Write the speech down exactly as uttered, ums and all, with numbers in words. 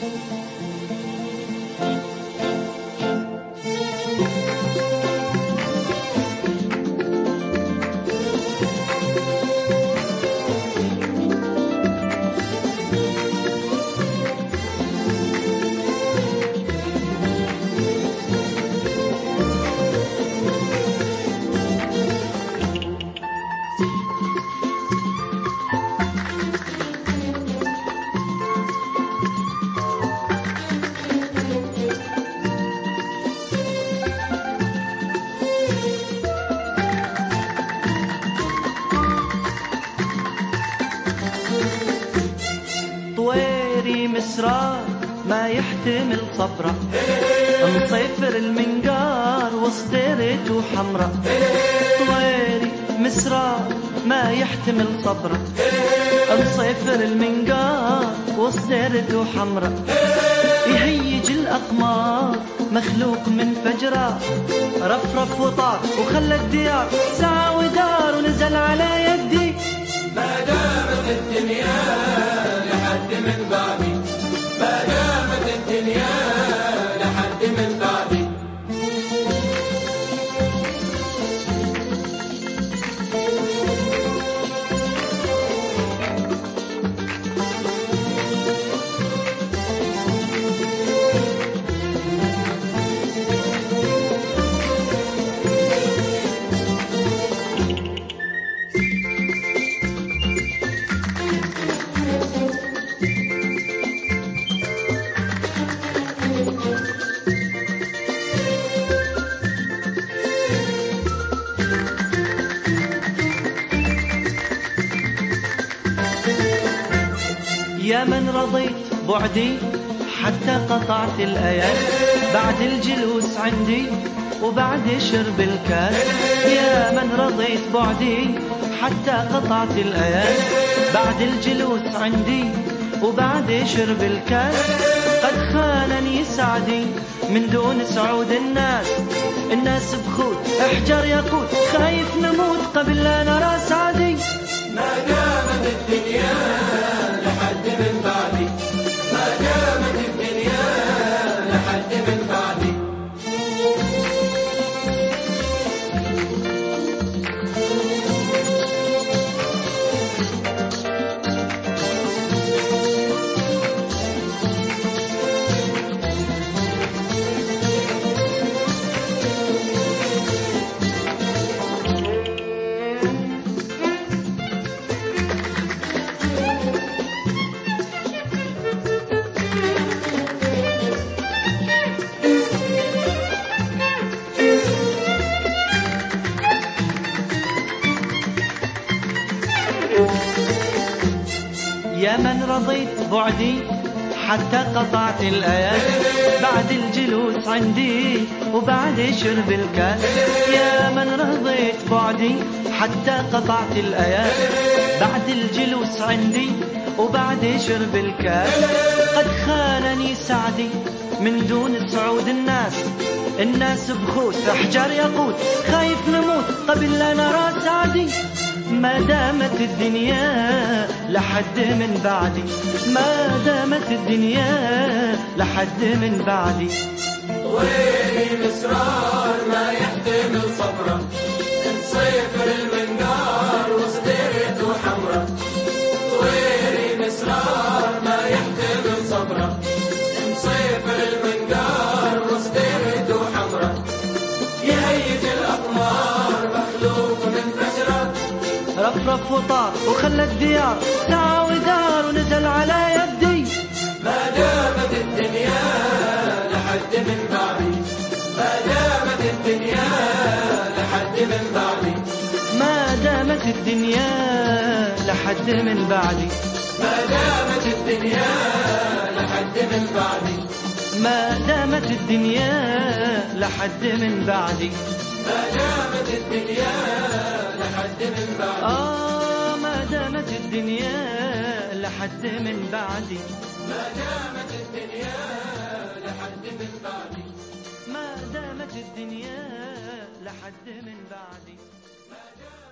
طويري مسرار ما يحتمل صبره، مصيفر المنقار وصديرته حمرة. طويري مسرار ما يحتمل صبره، مصيفر المنقار وصديرته حمرة. يهيج الأقمار مخلوق من فجرة، رفرف وطار وخلى الديار ساعة ودار ونزل على يدي. ما دامت الدنيا لحد من بعدي، ما دامت الدنيا لحد من بعدي. يا من رضيت بعدي حتى قطعت الأياد، بعد الجلوس عندي وبعد شرب الكاس. يا من رضيت بعدي حتى قطعت الأياد، بعد الجلوس عندي وبعد شرب الكاس. قد خانني سعدي من دون سعود الناس، الناس بخوت احجر يقود خايف نموت قبل لا نرى سعدي. ما دامت الدنيا لحد من بعدي، ما دامت الدنيا لحد من بعدي. يا من رضيت بعدي حتى قطعت الأياد، بعد الجلوس عندي وبعد شرب الكاس. يا من رضيت بعدي حتى قطعت الأياد، بعد الجلوس عندي وبعد شرب الكاس. قد خانني سعدي من دون سعود الناس، الناس بخوت احجار يقود خايف نموت قبل لا نرى سعدي. ما دامت الدنيا لحد من بعدي، ما دامت الدنيا لحد من بعدي. طويلي مسرار ما يحتمل صبره، نصيفر المنقار وصديرته حمرة. طويلي مسرار ما يحتمل صبره، نصيفر المنقار وصديرته حمرة. يهيج الأقمار مخلوق من فجرة، رفرف وطار وخلى الديار ساعة ودار ونزل على يدي. ما دامت الدنيا لحد من بعدي، ما دامت الدنيا لحد من بعدي. ما دامت الدنيا لحد من بعدي، ما دامت الدنيا لحد من بعدي. ما دامت الدنيا لحد من بعدي، ما دامت الدنيا لحد من بعدي. آه ما دامت الدنيا لحد من بعدي، ما دامت الدنيا لحد من بعدي. ما دامت الدنيا لحد من بعدي.